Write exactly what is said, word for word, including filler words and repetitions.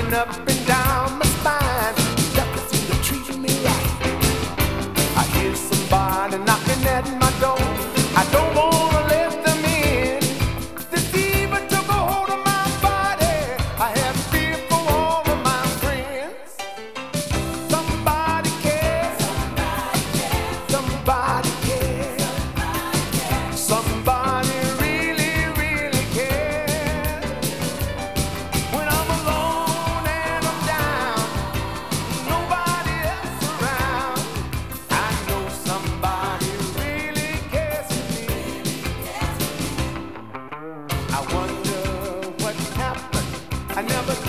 up and down my spine. Nothing seems to treat me right. I hear somebody knocking at my door. I don't wanna let them in. This fever took a hold of my body. I have fear for all of my friends. Somebody cares. Somebody cares. Somebody really, really cares. When I'm alone and I'm down, nobody else around, I know somebody really cares for me. I wonder what happened. I never